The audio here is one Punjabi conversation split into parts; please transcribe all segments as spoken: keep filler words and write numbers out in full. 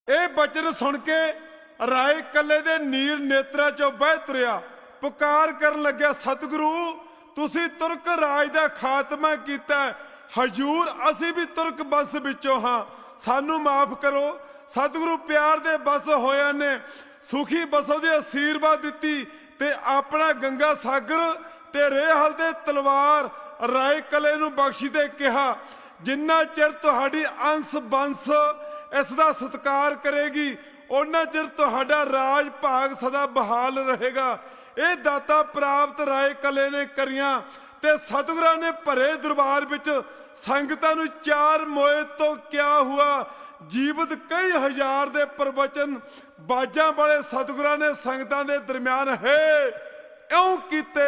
ਇਹ ਬਚਨ ਸੁਣ ਕੇ ਰਾਏ ਕੱਲੇ ਦੇ ਨੀਰ ਨੇਤਰਾਂ ਚੋਂ ਬਹਿ ਤੁਰਿਆ। ਪੁਕਾਰ ਕਰਨ ਲੱਗਿਆ, ਸਤਿਗੁਰੂ ਤੁਸੀਂ ਤੁਰਕ ਰਾਜ ਦਾ ਖਾਤਮਾ ਕੀਤਾ। ਹਜੂਰ ਅਸੀਂ ਵੀ ਤੁਰਕ ਬੰਸ ਵਿੱਚੋਂ ਹਾਂ, ਸਾਨੂੰ ਮਾਫ ਕਰੋ। ਸਤਿਗੁਰੂ ਪਿਆਰ ਦੇ ਬਸ ਹੋਇਆ ਨੇ ਸੁਖੀ ਬਸੋ ਦੀ ਅਸੀਰਵਾਦ ਦਿੱਤੀ ਤੇ ਆਪਣਾ ਗੰਗਾ ਸਾਗਰ ਤੇ ਰੇਹਲ ਦੇ ਤਲਵਾਰ ਰਾਏ ਕੱਲੇ ਨੂੰ ਬਖਸ਼ੀ ਤੇ ਕਿਹਾ, ਜਿੰਨਾ ਚਿਰ ਤੁਹਾਡੀ ਅੰਸ ਬੰਸ ਇਸ ਦਾ ਸਤਿਕਾਰ ਕਰੇਗੀ ਉਹਨਾਂ ਚਿਰ ਤੁਹਾਡਾ ਰਾਜ ਭਾਗ ਸਦਾ ਬਹਾਲ ਰਹੇਗਾ। ਇਹ ਦਾਤਾ ਪ੍ਰਾਪਤ ਰਾਏ ਕੱਲੇ ਨੇ ਕਰੀਆਂ ਤੇ ਸਤਿਗੁਰਾਂ ਨੇ ਭਰੇ ਦਰਬਾਰ ਵਿੱਚ ਸੰਗਤਾਂ ਨੂੰ ਚਾਰ ਮੋਏ ਤੋਂ ਕਿਆ ਹੁਆ ਜੀਵਤ ਕਈ ਹਜ਼ਾਰ ਦੇ ਪ੍ਰਵਚਨ ਬਾਜਾਂ ਵਾਲੇ ਸਤਿਗੁਰਾਂ ਨੇ ਸੰਗਤਾਂ ਦੇ ਦਰਮਿਆਨ ਹੈ ਇਉਂ ਕੀਤੇ।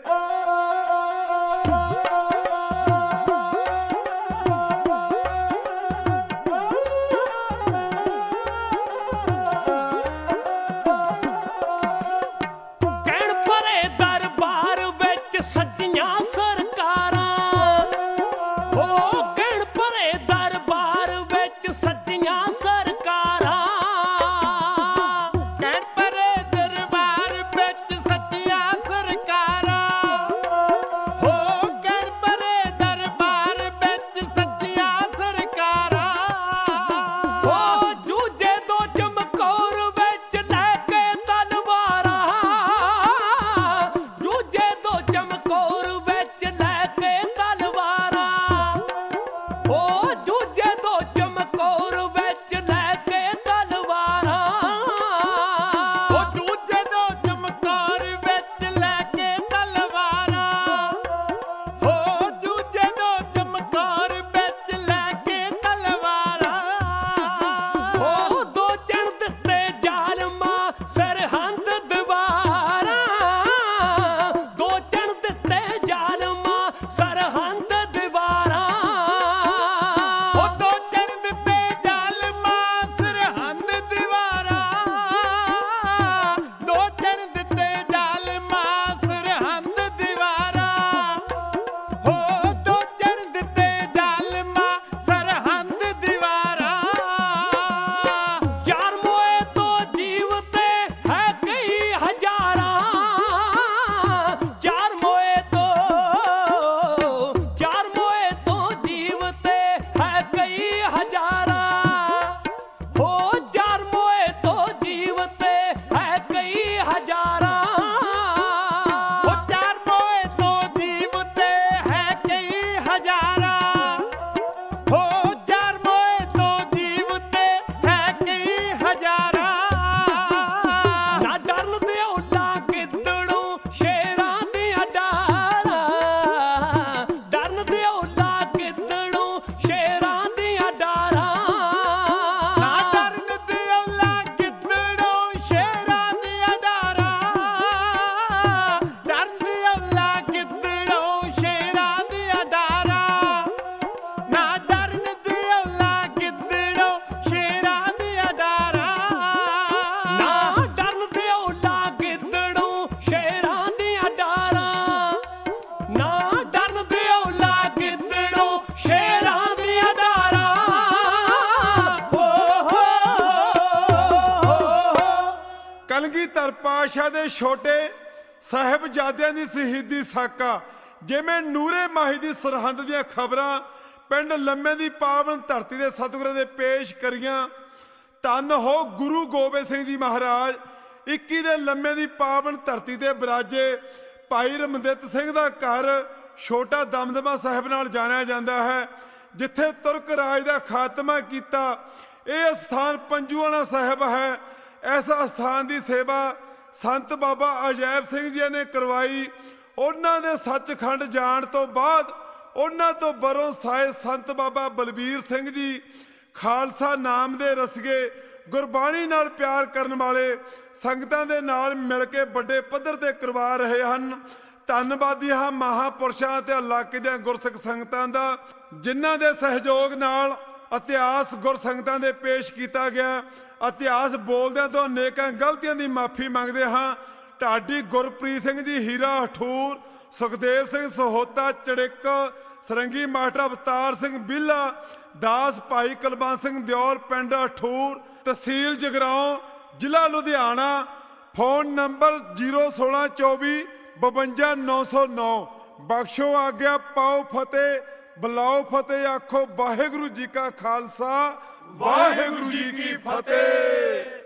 ਕਲਗੀਧਰ ਪਾਤਸ਼ਾਹ ਦੇ ਛੋਟੇ ਸਾਹਿਬਜ਼ਾਦਿਆਂ ਦੀ ਸ਼ਹੀਦੀ ਸਾਕਾ ਜਿਵੇਂ ਨੂਰੇ ਮਾਹੀ ਦੀ ਸਰਹੰਦ ਦੀਆਂ ਖਬਰਾਂ ਪਿੰਡ ਲੰਮੇ ਦੀ ਪਾਵਨ ਧਰਤੀ ਦੇ ਸਤਿਗੁਰਾਂ ਦੇ ਪੇਸ਼ ਕਰੀਆਂ। ਧੰਨ ਹੋ ਗੁਰੂ ਗੋਬਿੰਦ ਸਿੰਘ ਜੀ ਮਹਾਰਾਜ ਇੱਕੀ ਦੇ ਲੰਮੇ ਦੀ ਪਾਵਨ ਧਰਤੀ ਤੇ ਬਿਰਾਜੇ। ਭਾਈ ਰਮਦਿੱਤ ਸਿੰਘ ਦਾ ਘਰ ਛੋਟਾ ਦਮਦਮਾ ਸਾਹਿਬ ਨਾਲ ਜਾਣਿਆ ਜਾਂਦਾ ਹੈ, ਜਿੱਥੇ ਤੁਰਕ ਰਾਜ ਦਾ ਖਾਤਮਾ ਕੀਤਾ। ਇਹ ਸਥਾਨ ਪੰਜੂਆਣਾ ਸਾਹਿਬ ਹੈ। ਇਸ ਅਸਥਾਨ ਦੀ ਸੇਵਾ ਸੰਤ ਬਾਬਾ ਅਜੈਬ ਸਿੰਘ ਜੀ ਨੇ ਕਰਵਾਈ। ਉਹਨਾਂ ਦੇ ਸੱਚਖੰਡ ਜਾਣ ਤੋਂ ਬਾਅਦ ਉਹਨਾਂ ਤੋਂ ਬਰੋਂ ਸਾਏ ਸੰਤ ਬਾਬਾ ਬਲਬੀਰ ਸਿੰਘ ਜੀ ਖਾਲਸਾ ਨਾਮ ਦੇ ਰਸਗੇ ਗੁਰਬਾਣੀ ਨਾਲ ਪਿਆਰ ਕਰਨ ਵਾਲੇ ਸੰਗਤਾਂ ਦੇ ਨਾਲ ਮਿਲ ਕੇ ਵੱਡੇ ਪੱਧਰ ਤੇ ਕਰਵਾ ਰਹੇ ਹਨ। ਧੰਨਵਾਦੀ ਹਾਂ ਮਹਾਂਪੁਰਸ਼ਾਂ ਤੇ ਇਲਾਕੇ ਦੀਆਂ ਗੁਰਸਿੱਖ ਸੰਗਤਾਂ ਦਾ, ਜਿਨ੍ਹਾਂ ਦੇ ਸਹਿਯੋਗ ਨਾਲ ਇਤਿਹਾਸ ਗੁਰਸੰਗਤਾਂ ਦੇ ਪੇਸ਼ ਕੀਤਾ ਗਿਆ। ਇਤਿਹਾਸ ਬੋਲਦਿਆਂ ਤੋਂ ਅਨੇਕਾਂ ਗਲਤੀਆਂ ਦੀ ਮਾਫੀ ਮੰਗਦੇ ਹਾਂ। ਢਾਡੀ ਗੁਰਪ੍ਰੀਤ ਸਿੰਘ ਜੀ ਹੀਰਾ ਹਠੂਰ, ਸੁਖਦੇਵ ਸਿੰਘ ਸਹੋਤਾ ਚੜਿੱਕ, ਸਰੰਗੀ ਮਾਸਟਰ ਅਵਤਾਰ ਸਿੰਘ ਬੀਲਾ, ਦਾਸ ਭਾਈ ਕੁਲਵੰਤ ਸਿੰਘ ਦਿਓਲ, ਪਿੰਡ ਅਠੂਰ, ਤਹਿਸੀਲ ਜਗਰਾਉਂ, ਜ਼ਿਲ੍ਹਾ ਲੁਧਿਆਣਾ। ਫੋਨ ਨੰਬਰ ਜ਼ੀਰੋ ਸੋਲਾਂ ਚੌਵੀ ਬਵੰਜਾ ਨੌ ਸੌ ਨੌ। ਬਖਸ਼ੋ ਆਗਿਆ, ਪਾਓ ਫਤਿਹ, ਬੁਲਾਓ ਫਤਿਹ, ਆਖੋ ਵਾਹਿਗੁਰੂ ਜੀ ਕਾ ਖਾਲਸਾ, ਵਾਹਿਗੁਰੂ ਜੀ ਕੀ ਫਤਿਹ।